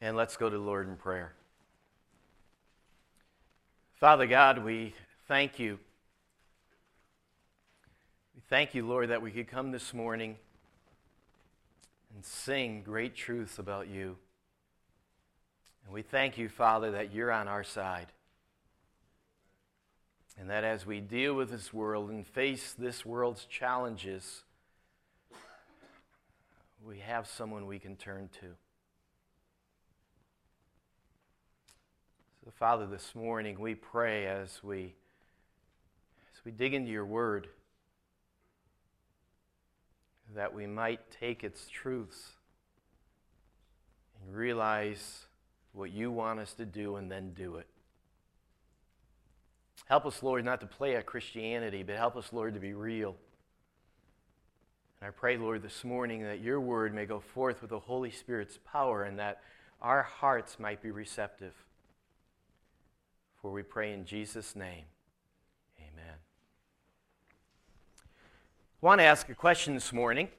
And let's go to the Lord in prayer. Father God, we thank you. We thank you, Lord, that we could come this morning and sing great truths about you. And we thank you, Father, that you're on our side. And that as we deal with this world and face this world's challenges, we have someone we can turn to. So, Father, this morning we pray as we dig into your word that we might take its truths and realize what you want us to do and then do it. Help us, Lord, not to play at Christianity, but help us, Lord, to be real. And I pray, Lord, this morning that your word may go forth with the Holy Spirit's power and that our hearts might be receptive. For we pray in Jesus' name. Amen. I want to ask a question this morning.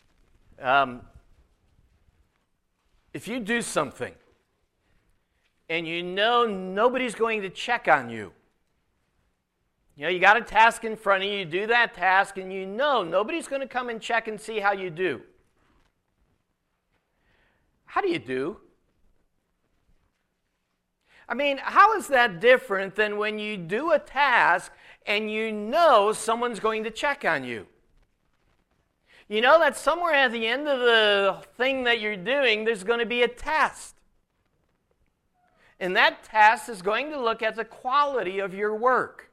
If you do something and you know nobody's going to check on you, you got a task in front of you, you do that task, and you know nobody's going to come and check and see how you do. How do you do? I mean, how is that different than when you do a task and you know someone's going to check on you? You know that somewhere at the end of the thing that you're doing, there's going to be a test. And that test is going to look at the quality of your work.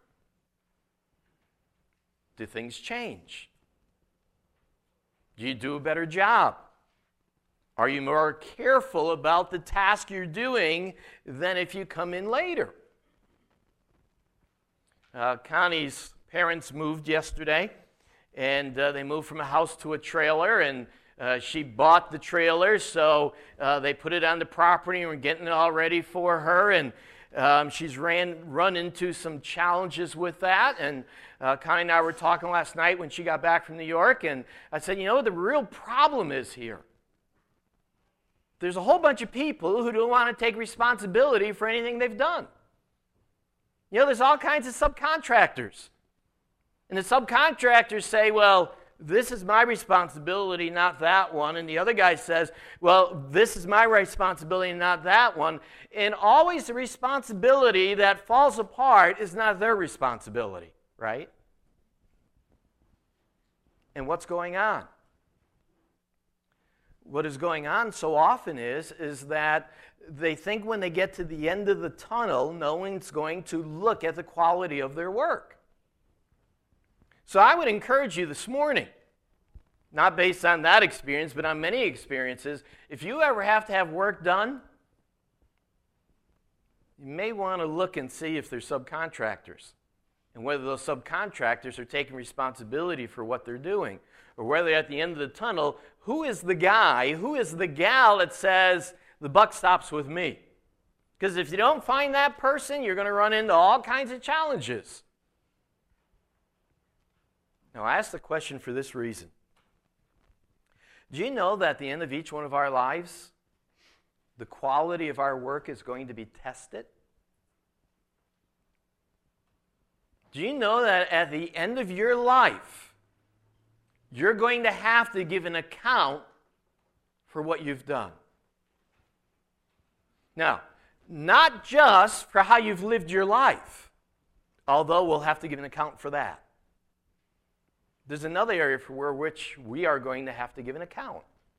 Do things change? Do you do a better job? Are you more careful about the task you're doing than if you come in later? Connie's parents moved yesterday, and they moved from a house to a trailer, and she bought the trailer, so they put it on the property, and we're getting it all ready for her, and she's run into some challenges with that, and Connie and I were talking last night when she got back from New York, and I said, you know what the real problem is here? There's a whole bunch of people who don't want to take responsibility for anything they've done. There's all kinds of subcontractors. And the subcontractors say, well, this is my responsibility, not that one. And the other guy says, well, this is my responsibility, not that one. And always the responsibility that falls apart is not their responsibility, right? And what's going on? What is going on so often is that they think when they get to the end of the tunnel, no one's going to look at the quality of their work. So I would encourage you this morning, not based on that experience, but on many experiences, if you ever have to have work done, you may want to look and see if there's subcontractors and whether those subcontractors are taking responsibility for what they're doing, or whether at the end of the tunnel, who is the guy, who is the gal that says, the buck stops with me? Because if you don't find that person, you're going to run into all kinds of challenges. Now, I ask the question for this reason. Do you know that at the end of each one of our lives, the quality of our work is going to be tested? Do you know that at the end of your life, you're going to have to give an account for what you've done? Now, not just for how you've lived your life, although we'll have to give an account for that. There's another area for which we are going to have to give an account.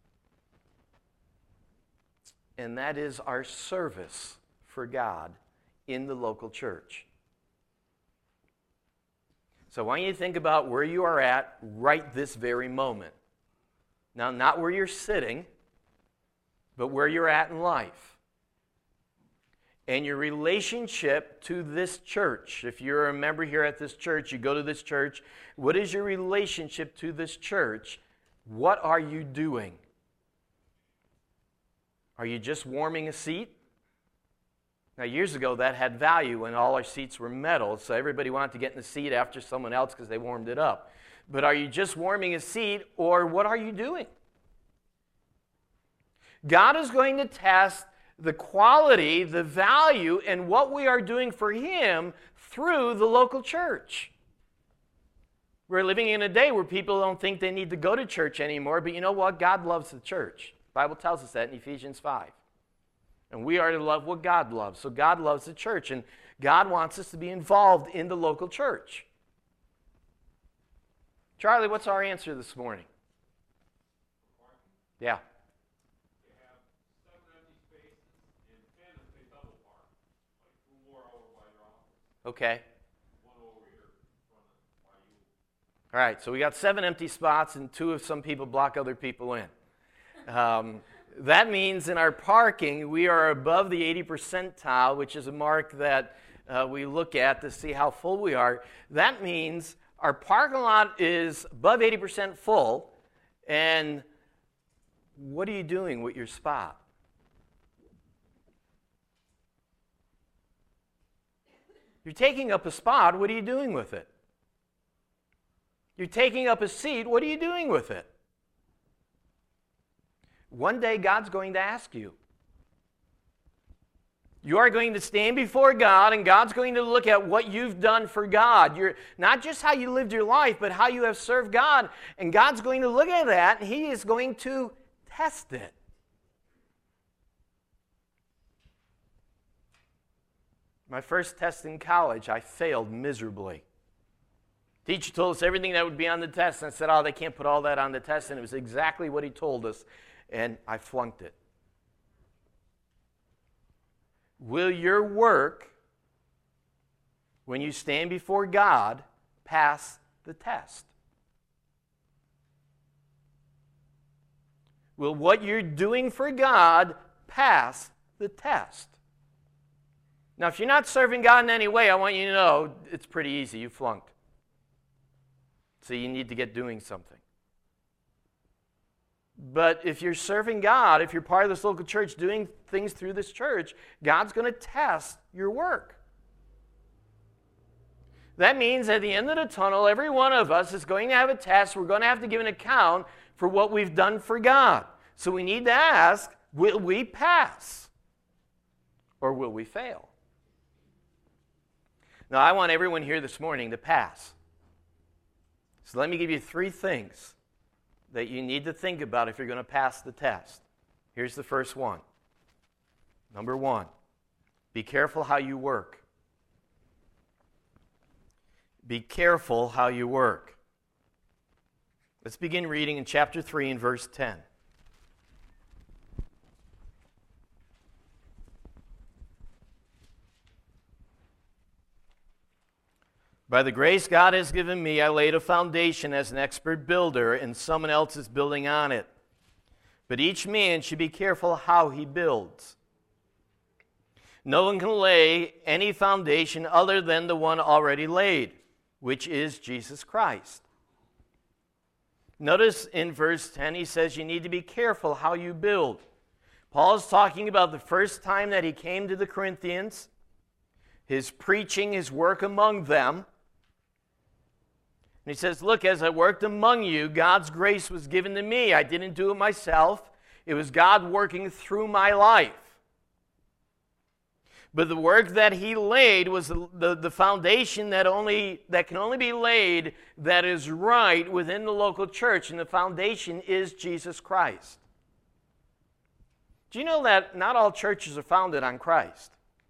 And that is our service for God in the local church. So I want you to think about where you are at right this very moment. Now, not where you're sitting, but where you're at in life. And your relationship to this church. If you're a member here at this church, you go to this church, what is your relationship to this church? What are you doing? Are you just warming a seat? Now, years ago, that had value when all our seats were metal, so everybody wanted to get in the seat after someone else because they warmed it up. But are you just warming a seat, or what are you doing? God is going to test the quality, the value, and what we are doing for Him through the local church. We're living in a day where people don't think they need to go to church anymore, but you know what? God loves the church. The Bible tells us that in Ephesians 5. And we are to love what God loves. So God loves the church, and God wants us to be involved in the local church. Charlie, what's our answer this morning? Yeah. Okay. All right, so we got 7 empty spots, and 2 of some people block other people in. That means in our parking, we are above the 80 percentile, which is a mark that we look at to see how full we are. That means our parking lot is above 80% full, and what are you doing with your spot? You're taking up a spot, what are you doing with it? You're taking up a seat, what are you doing with it? One day God's going to ask you. You are going to stand before God, and God's going to look at what you've done for God. Not just how you lived your life, but how you have served God. And God's going to look at that, and He is going to test it. My first test in college, I failed miserably. Teacher told us everything that would be on the test, and I said, they can't put all that on the test, and it was exactly what he told us, and I flunked it. Will your work, when you stand before God, pass the test? Will what you're doing for God pass the test? Now, if you're not serving God in any way, I want you to know it's pretty easy. You flunked. So you need to get doing something. But if you're serving God, if you're part of this local church doing things through this church, God's going to test your work. That means at the end of the tunnel, every one of us is going to have a test. We're going to have to give an account for what we've done for God. So we need to ask, will we pass or will we fail? Now, I want everyone here this morning to pass. So let me give you 3 things that you need to think about if you're going to pass the test. Here's the first one. Number 1, be careful how you work. Be careful how you work. Let's begin reading in chapter 3 and verse 10. By the grace God has given me, I laid a foundation as an expert builder, and someone else is building on it. But each man should be careful how he builds. No one can lay any foundation other than the one already laid, which is Jesus Christ. Notice in verse 10, he says you need to be careful how you build. Paul is talking about the first time that he came to the Corinthians, his preaching, his work among them. And he says, look, as I worked among you, God's grace was given to me. I didn't do it myself. It was God working through my life. But the work that he laid was the foundation that can only be laid that is right within the local church. And the foundation is Jesus Christ. Do you know that not all churches are founded on Christ?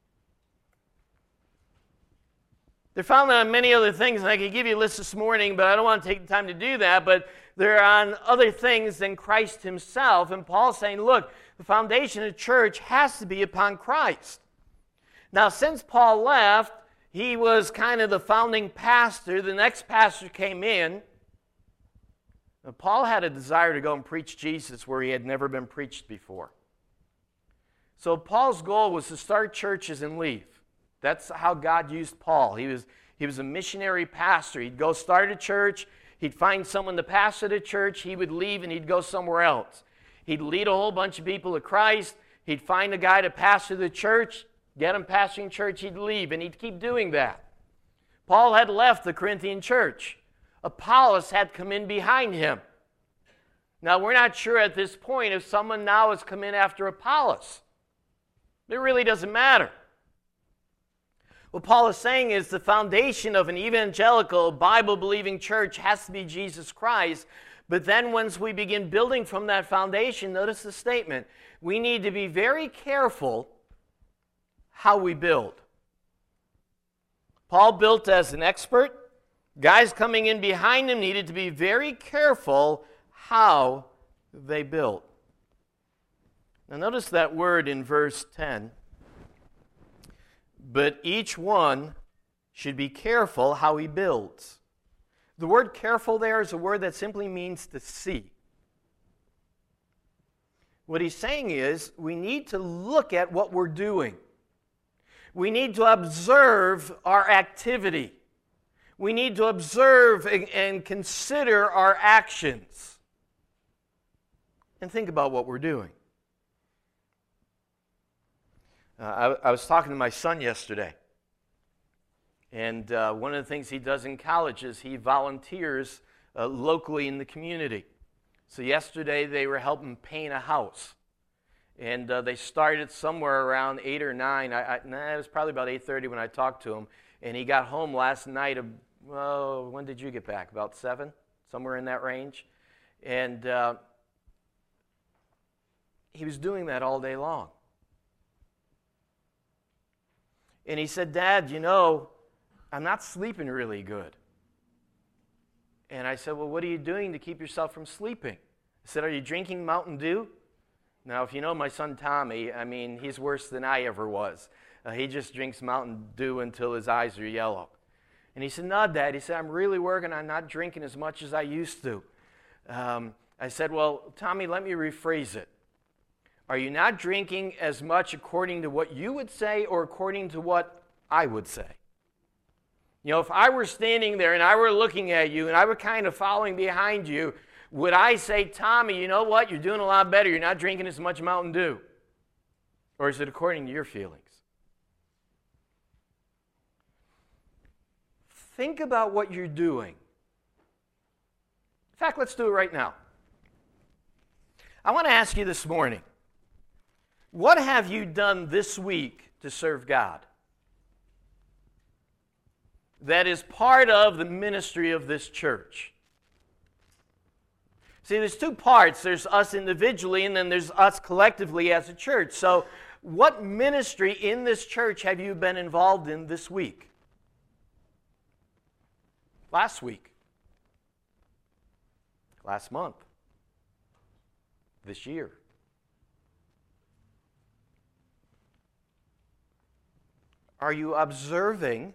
They're founded on many other things, and I could give you a list this morning, but I don't want to take the time to do that. But they're on other things than Christ himself. And Paul's saying, look, the foundation of the church has to be upon Christ. Now, since Paul left, he was kind of the founding pastor. The next pastor came in. Now, Paul had a desire to go and preach Jesus where he had never been preached before. So Paul's goal was to start churches and leave. That's how God used Paul. He was a missionary pastor. He'd go start a church. He'd find someone to pastor the church. He would leave and he'd go somewhere else. He'd lead a whole bunch of people to Christ. He'd find a guy to pastor the church, get him pastoring church, he'd leave, and he'd keep doing that. Paul had left the Corinthian church. Apollos had come in behind him. Now, we're not sure at this point if someone now has come in after Apollos. It really doesn't matter. What Paul is saying is the foundation of an evangelical, Bible-believing church has to be Jesus Christ. But then once we begin building from that foundation, notice the statement, we need to be very careful how we build. Paul built as an expert. Guys coming in behind him needed to be very careful how they built. Now notice that word in verse 10. But each one should be careful how he builds. The word careful there is a word that simply means to see. What he's saying is we need to look at what we're doing. We need to observe our activity. We need to observe and consider our actions. And think about what we're doing. I was talking to my son yesterday, and one of the things he does in college is he volunteers locally in the community. So yesterday they were helping paint a house, and they started somewhere around 8 or 9. It was probably about 8:30 when I talked to him, and he got home last night. When did you get back? About 7, somewhere in that range, and he was doing that all day long. And he said, Dad, I'm not sleeping really good. And I said, well, what are you doing to keep yourself from sleeping? I said, are you drinking Mountain Dew? Now, if you know my son Tommy, he's worse than I ever was. He just drinks Mountain Dew until his eyes are yellow. And he said, no, Dad. He said, I'm really working on not drinking as much as I used to. I said, well, Tommy, let me rephrase it. Are you not drinking as much according to what you would say or according to what I would say? If I were standing there and I were looking at you and I were kind of following behind you, would I say, Tommy, you know what? You're doing a lot better. You're not drinking as much Mountain Dew. Or is it according to your feelings? Think about what you're doing. In fact, let's do it right now. I want to ask you this morning, what have you done this week to serve God? That is part of the ministry of this church. See, there's two parts. There's us individually, and then there's us collectively as a church. So, what ministry in this church have you been involved in this week? Last week? Last month? This year? Are you observing,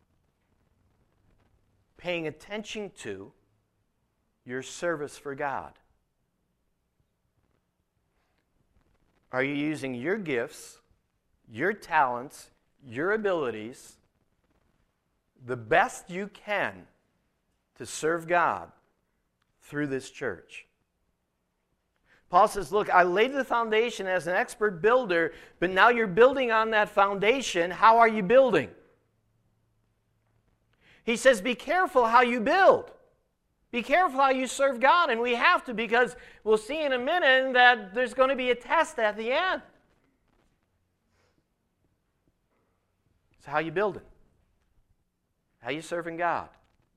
paying attention to your service for God? Are you using your gifts, your talents, your abilities, the best you can to serve God through this church? Paul says, look, I laid the foundation as an expert builder, but now you're building on that foundation. How are you building? He says, be careful how you build. Be careful how you serve God. And we have to, because we'll see in a minute that there's going to be a test at the end. So how you building? How you serving God?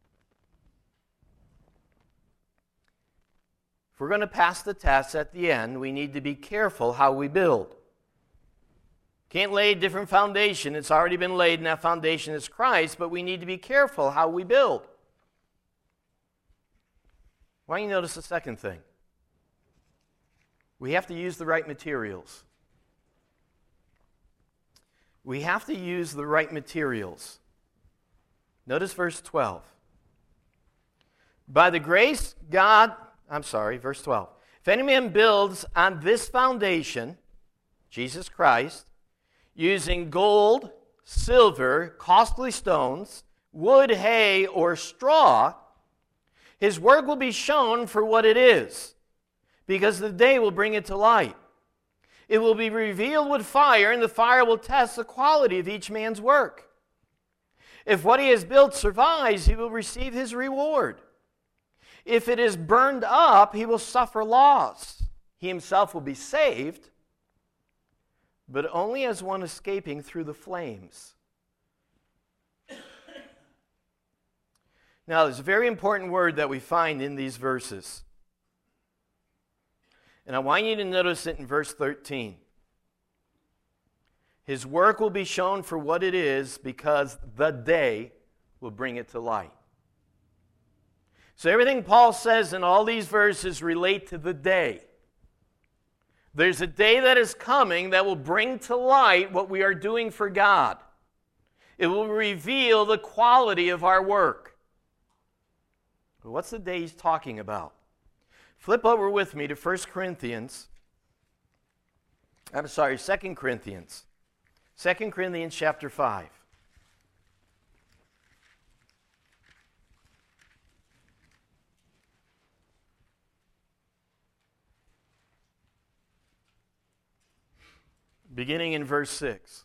If we're going to pass the test at the end, we need to be careful how we build. Can't lay a different foundation. It's already been laid, and that foundation is Christ, but we need to be careful how we build. Why don't you notice the second thing? We have to use the right materials. We have to use the right materials. Notice verse 12. Verse 12. If any man builds on this foundation, Jesus Christ, using gold, silver, costly stones, wood, hay, or straw, his work will be shown for what it is, because the day will bring it to light. It will be revealed with fire, and the fire will test the quality of each man's work. If what he has built survives, he will receive his reward. If it is burned up, he will suffer loss. He himself will be saved, but only as one escaping through the flames. Now, there's a very important word that we find in these verses. And I want you to notice it in verse 13. His work will be shown for what it is, because the day will bring it to light. So everything Paul says in all these verses relate to the day. There's a day that is coming that will bring to light what we are doing for God. It will reveal the quality of our work. But what's the day he's talking about? Flip over with me to 2 Corinthians. 2 Corinthians. 2 Corinthians chapter 5. Beginning in verse 6.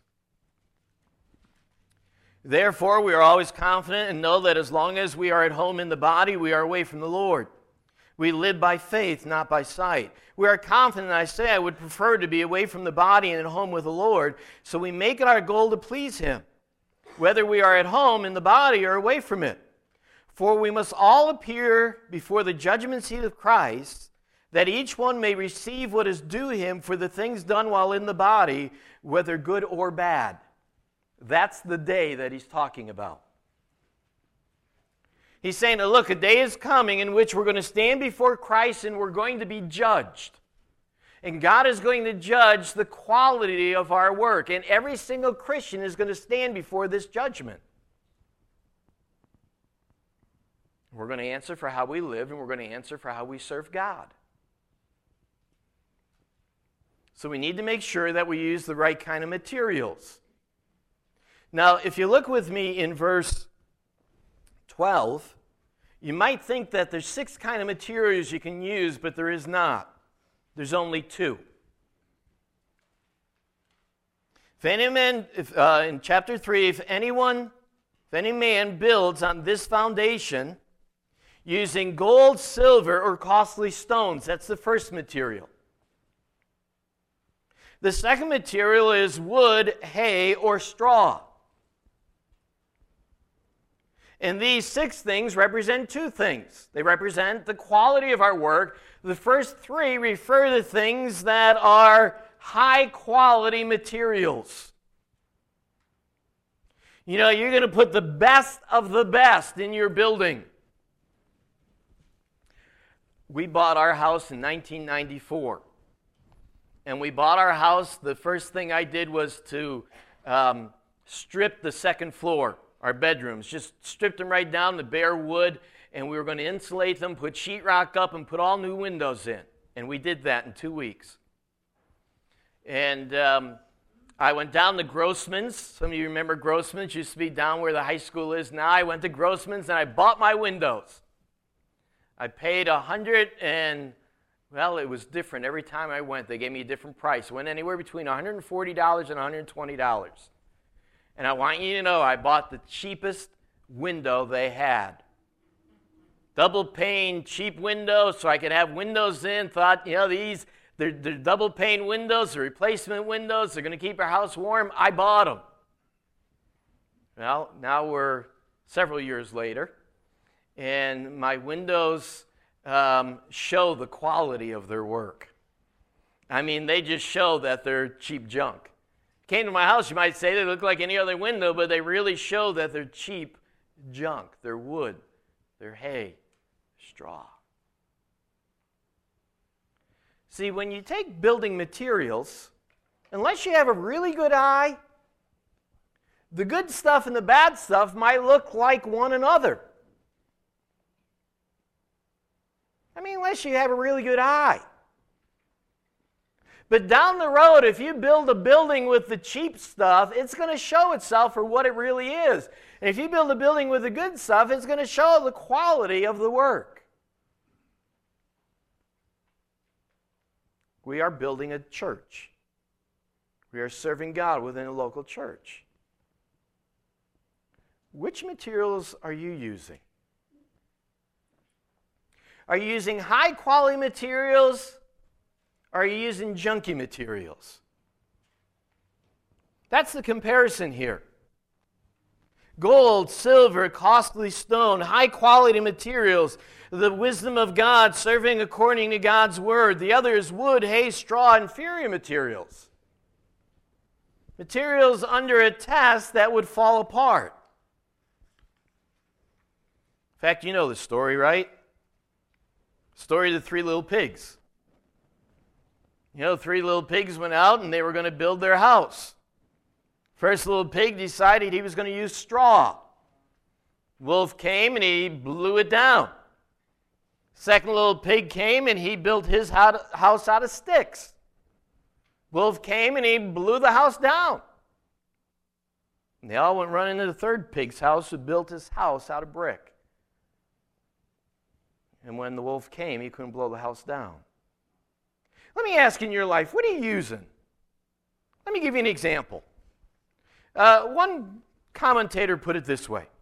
Therefore, we are always confident and know that as long as we are at home in the body, we are away from the Lord. We live by faith, not by sight. We are confident, I say, I would prefer to be away from the body and at home with the Lord, so we make it our goal to please Him, whether we are at home in the body or away from it. For we must all appear before the judgment seat of Christ, that each one may receive what is due him for the things done while in the body, whether good or bad. That's the day that he's talking about. He's saying, look, a day is coming in which we're going to stand before Christ and we're going to be judged. And God is going to judge the quality of our work. And every single Christian is going to stand before this judgment. We're going to answer for how we live, and we're going to answer for how we serve God. So we need to make sure that we use the right kind of materials. Now, if you look with me in verse 12, you might think that there's 6 kind of materials you can use, but there is not. There's only 2. In chapter 3, if any man builds on this foundation using gold, silver, or costly stones, that's the first material. The second material is wood, hay, or straw. And these 6 things represent 2 things. They represent the quality of our work. The first 3 refer to things that are high-quality materials. You know, you're going to put the best of the best in your building. We bought our house in 1994. And we bought our house, the first thing I did was to strip the second floor, our bedrooms. Just stripped them right down to bare wood, and we were going to insulate them, put sheetrock up, and put all new windows in. And we did that in 2 weeks. And I went down to Grossman's. Some of you remember Grossman's. Used to be down where the high school is now. I went to Grossman's, and I bought my windows. I paid well, it was different. Every time I went, they gave me a different price. It went anywhere between $140 and $120. And I want you to know, I bought the cheapest window they had. Double pane, cheap windows, so I could have windows in. Thought, they're double pane windows, they're replacement windows. They're going to keep our house warm. I bought them. Well, now we're several years later, and my windows show the quality of their work. I mean, they just show that they're cheap junk. Came to my house, you might say they look like any other window, but they really show that they're cheap junk. They're wood, they're hay, straw. See, when you take building materials, unless you have a really good eye, the good stuff and the bad stuff might look like one another. I mean, unless you have a really good eye. But down the road, if you build a building with the cheap stuff, it's going to show itself for what it really is. And if you build a building with the good stuff, it's going to show the quality of the work. We are building a church. We are serving God within a local church. Which materials are you using? Are you using high-quality materials, or are you using junky materials? That's the comparison here. Gold, silver, costly stone, high-quality materials, the wisdom of God serving according to God's word. The other is wood, hay, straw, inferior materials. Materials under a test that would fall apart. In fact, you know the story, right? Story of the three little pigs. You know, three little pigs went out and they were going to build their house. First little pig decided he was going to use straw. Wolf came and he blew it down. Second little pig came and he built his house out of sticks. Wolf came and he blew the house down. And they all went running to the third pig's house, who built his house out of brick. And when the wolf came, he couldn't blow the house down. Let me ask, in your life, what are you using? Let me give you an example. One commentator put it this way.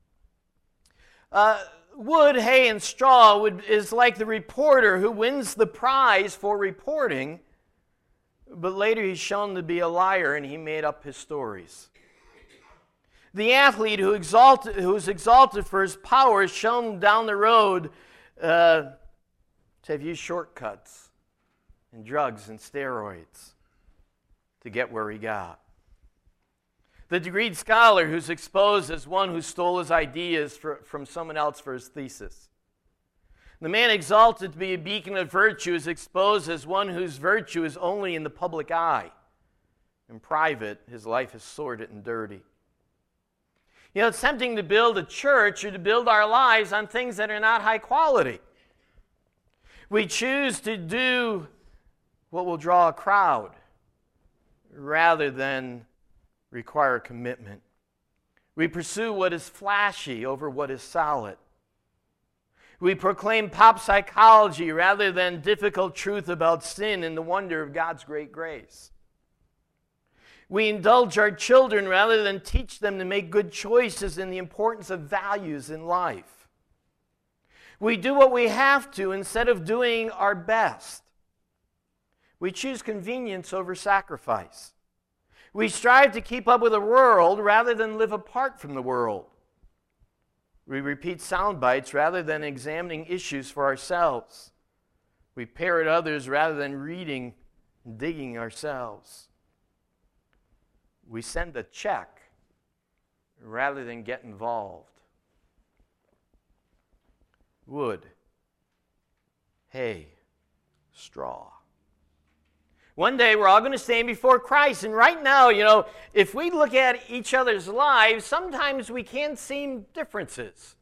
Wood, hay, and straw is like the reporter who wins the prize for reporting, but later he's shown to be a liar and he made up his stories. The athlete who's exalted for his power is shown down the road to have used shortcuts and drugs and steroids to get where he got. The degreed scholar who's exposed as one who stole his ideas from someone else for his thesis. The man exalted to be a beacon of virtue is exposed as one whose virtue is only in the public eye. In private, his life is sordid and dirty. You know, it's tempting to build a church or to build our lives on things that are not high quality. We choose to do what will draw a crowd rather than require commitment. We pursue what is flashy over what is solid. We proclaim pop psychology rather than difficult truth about sin and the wonder of God's great grace. We indulge our children rather than teach them to make good choices and the importance of values in life. We do what we have to instead of doing our best. We choose convenience over sacrifice. We strive to keep up with the world rather than live apart from the world. We repeat sound bites rather than examining issues for ourselves. We parrot others rather than reading and digging ourselves. We send a check rather than get involved. Wood, hay, straw. One day we're all going to stand before Christ. And right now, you know, if we look at each other's lives, sometimes we can see differences.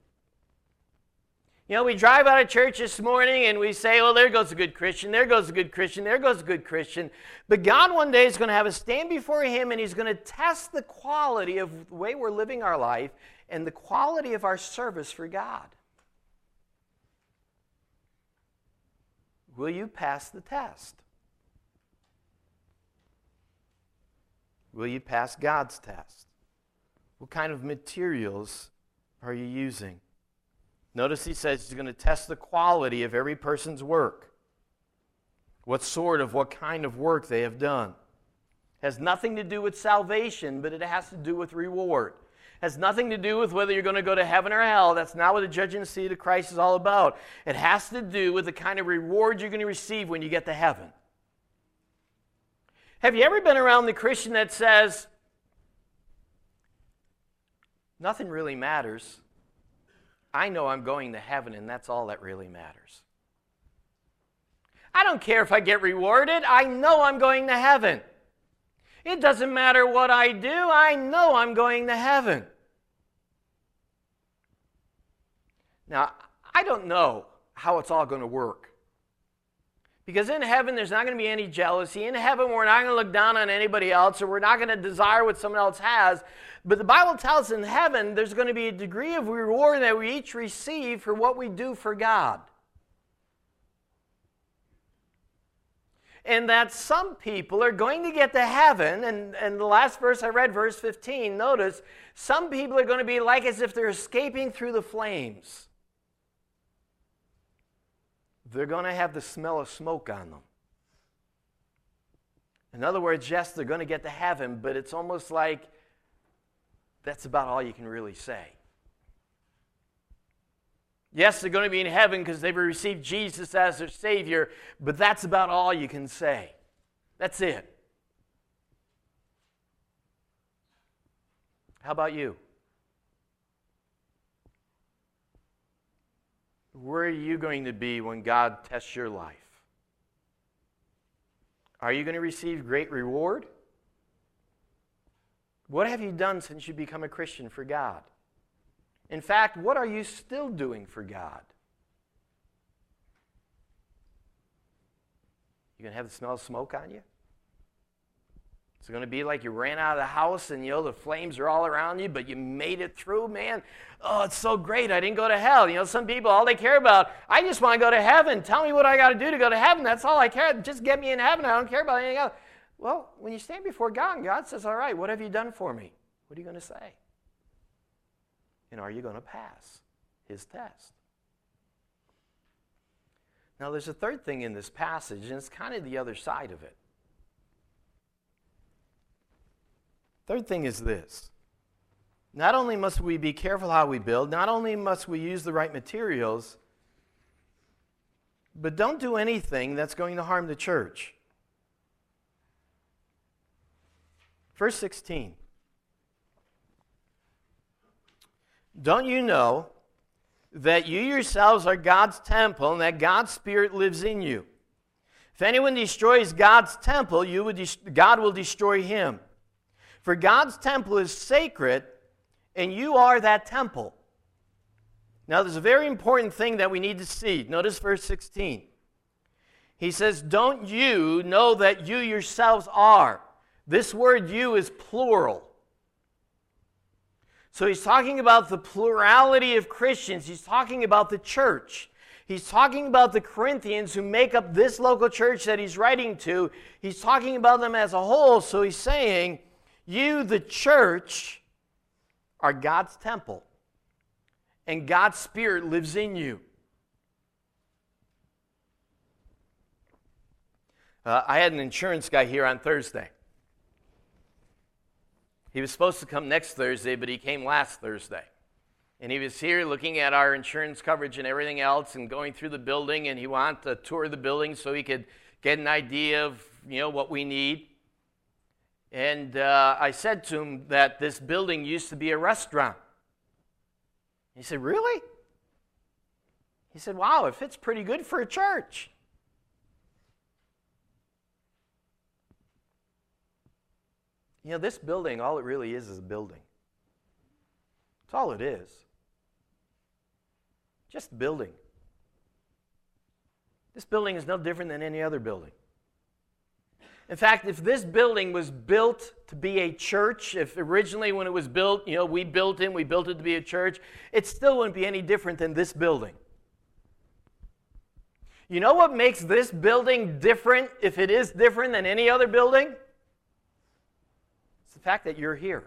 You know, we drive out of church this morning and we say, well, there goes a good Christian, there goes a good Christian, there goes a good Christian. But God one day is going to have us stand before Him and He's going to test the quality of the way we're living our life and the quality of our service for God. Will you pass the test? Will you pass God's test? What kind of materials are you using? Notice he says he's going to test the quality of every person's work. What kind of work they have done. It has nothing to do with salvation, but it has to do with reward. It has nothing to do with whether you're going to go to heaven or hell. That's not what the judgment seat of Christ is all about. It has to do with the kind of reward you're going to receive when you get to heaven. Have you ever been around the Christian that says, nothing really matters. I know I'm going to heaven, and that's all that really matters. I don't care if I get rewarded. I know I'm going to heaven. It doesn't matter what I do. I know I'm going to heaven. Now, I don't know how it's all going to work. Because in heaven, there's not going to be any jealousy. In heaven, we're not going to look down on anybody else, or we're not going to desire what someone else has. But the Bible tells us in heaven, there's going to be a degree of reward that we each receive for what we do for God. And that some people are going to get to heaven, and the last verse I read, verse 15, notice, some people are going to be like as if they're escaping through the flames. They're going to have the smell of smoke on them. In other words, yes, they're going to get to heaven, but it's almost like that's about all you can really say. Yes, they're going to be in heaven because they've received Jesus as their Savior, but that's about all you can say. That's it. How about you? Where are you going to be when God tests your life? Are you going to receive great reward? What have you done since you become a Christian for God? In fact, what are you still doing for God? You going to have the smell of smoke on you? It's going to be like you ran out of the house and, the flames are all around you, but you made it through, man. Oh, it's so great. I didn't go to hell. Some people, all they care about, I just want to go to heaven. Tell me what I got to do to go to heaven. That's all I care. Just get me in heaven. I don't care about anything else. Well, when you stand before God and God says, all right, what have you done for me? What are you going to say? And are you going to pass his test? Now, there's a third thing in this passage, and it's kind of the other side of it. Third thing is this. Not only must we be careful how we build, not only must we use the right materials, but don't do anything that's going to harm the church. Verse 16. Don't you know that you yourselves are God's temple and that God's Spirit lives in you? If anyone destroys God's temple, God will destroy him. For God's temple is sacred, and you are that temple. Now, there's a very important thing that we need to see. Notice verse 16. He says, don't you know that you yourselves are? This word you is plural. So he's talking about the plurality of Christians. He's talking about the church. He's talking about the Corinthians who make up this local church that he's writing to. He's talking about them as a whole. So he's saying, you, the church, are God's temple. And God's Spirit lives in you. I had an insurance guy here on Thursday. He was supposed to come next Thursday, but he came last Thursday. And he was here looking at our insurance coverage and everything else and going through the building, and he wanted to tour the building so he could get an idea of, what we need. And I said to him that this building used to be a restaurant. He said, really? He said, wow, it fits pretty good for a church. This building, all it really is a building. That's all it is. Just a building. This building is no different than any other building. In fact, if this building was built to be a church, if originally when it was built, we built it to be a church, it still wouldn't be any different than this building. You know what makes this building different, if it is different than any other building? It's the fact that you're here.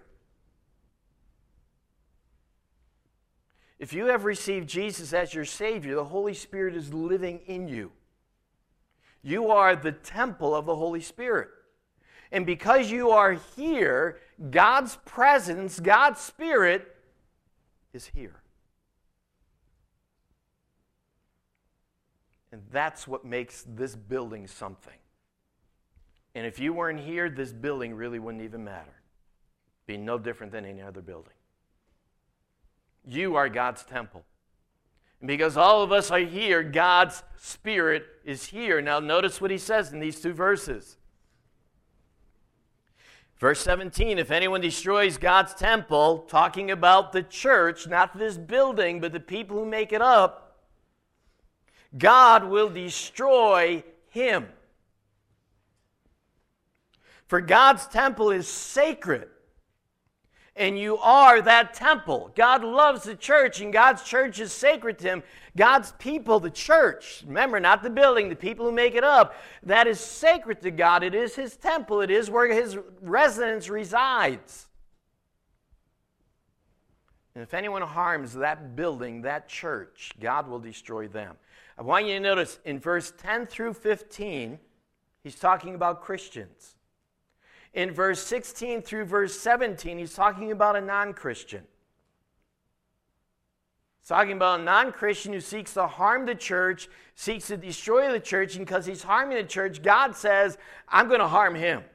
If you have received Jesus as your Savior, the Holy Spirit is living in you. You are the temple of the Holy Spirit. And because you are here, God's presence, God's Spirit is here. And that's what makes this building something. And if you weren't here, this building really wouldn't even matter. It'd be no different than any other building. You are God's temple. And because all of us are here, God's Spirit is here. Now notice what he says in these two verses. Verse 17, if anyone destroys God's temple, talking about the church, not this building, but the people who make it up, God will destroy him. For God's temple is sacred. And you are that temple. God loves the church, and God's church is sacred to him. God's people, the church, remember, not the building, the people who make it up, that is sacred to God. It is his temple. It is where his residence resides. And if anyone harms that building, that church, God will destroy them. I want you to notice in verse 10 through 15, he's talking about Christians. In verse 16 through verse 17, he's talking about a non-Christian. He's talking about a non-Christian who seeks to harm the church, seeks to destroy the church, and because he's harming the church, God says, I'm going to harm him.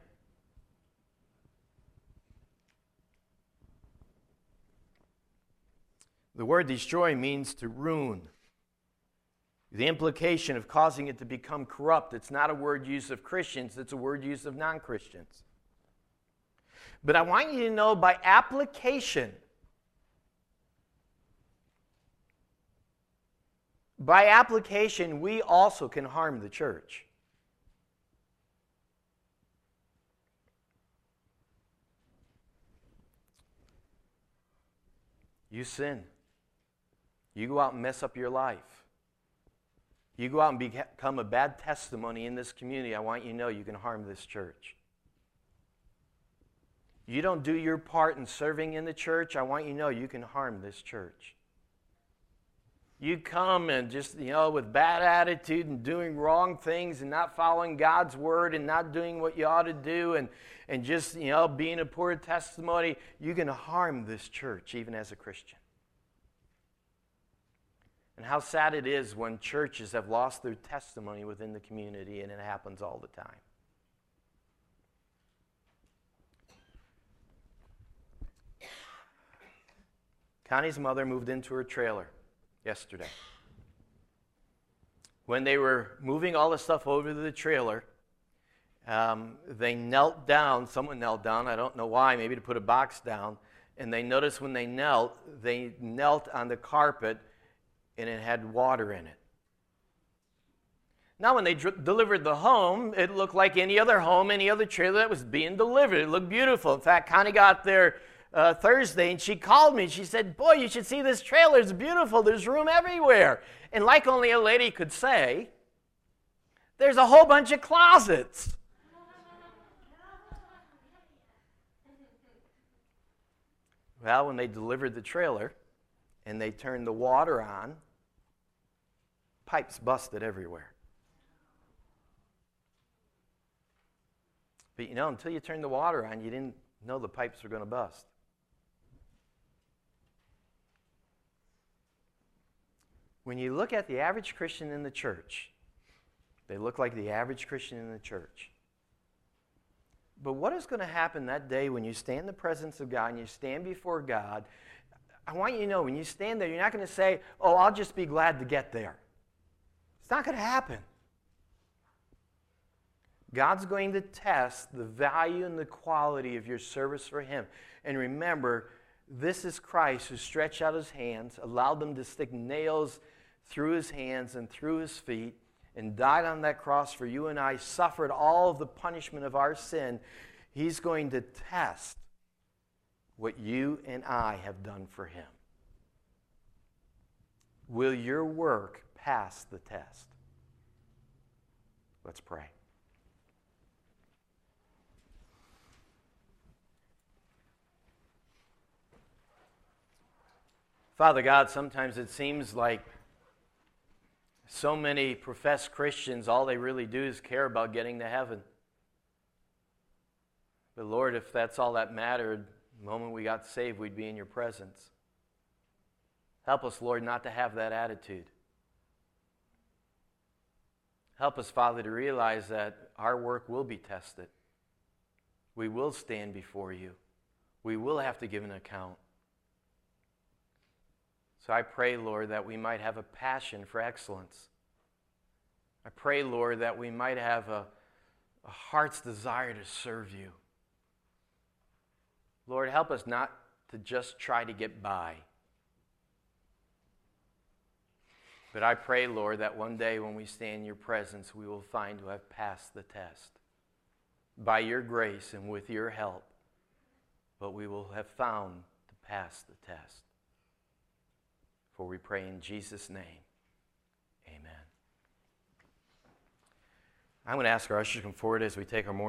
The word destroy means to ruin. The implication of causing it to become corrupt, it's not a word used of Christians, it's a word used of non-Christians. But I want you to know by application, we also can harm the church. You sin. You go out and mess up your life. You go out and become a bad testimony in this community. I want you to know you can harm this church. You don't do your part in serving in the church. I want you to know you can harm this church. You come and just, with bad attitude and doing wrong things and not following God's word and not doing what you ought to do and just, being a poor testimony, you can harm this church even as a Christian. And how sad it is when churches have lost their testimony within the community, and it happens all the time. Connie's mother moved into her trailer yesterday. When they were moving all the stuff over to the trailer, they knelt down. Someone knelt down. I don't know why, maybe to put a box down. And they noticed when they knelt on the carpet, and it had water in it. Now, when they delivered the home, it looked like any other home, any other trailer that was being delivered. It looked beautiful. In fact, Connie got there Thursday, and she called me. She said, boy, you should see this trailer. It's beautiful. There's room everywhere. And like only a lady could say, there's a whole bunch of closets. Well, when they delivered the trailer and they turned the water on, pipes busted everywhere. But until you turned the water on, you didn't know the pipes were going to bust. When you look at the average Christian in the church, they look like the average Christian in the church. But what is going to happen that day when you stand in the presence of God and you stand before God? I want you to know, when you stand there, you're not going to say, oh, I'll just be glad to get there. It's not going to happen. God's going to test the value and the quality of your service for Him. And remember, this is Christ who stretched out His hands, allowed them to stick nails through His hands and through His feet, and died on that cross for you and I, suffered all of the punishment of our sin. He's going to test what you and I have done for Him. Will your work pass the test? Let's pray. Father God, sometimes it seems like so many professed Christians, all they really do is care about getting to heaven. But Lord, if that's all that mattered, the moment we got saved, we'd be in your presence. Help us, Lord, not to have that attitude. Help us, Father, to realize that our work will be tested. We will stand before you. We will have to give an account. So I pray, Lord, that we might have a passion for excellence. I pray, Lord, that we might have a heart's desire to serve you. Lord, help us not to just try to get by. But I pray, Lord, that one day when we stand in your presence, we will find to have passed the test. By your grace and with your help, but we will have found to pass the test. For we pray in Jesus' name, amen. I'm going to ask our ushers to come forward as we take our morning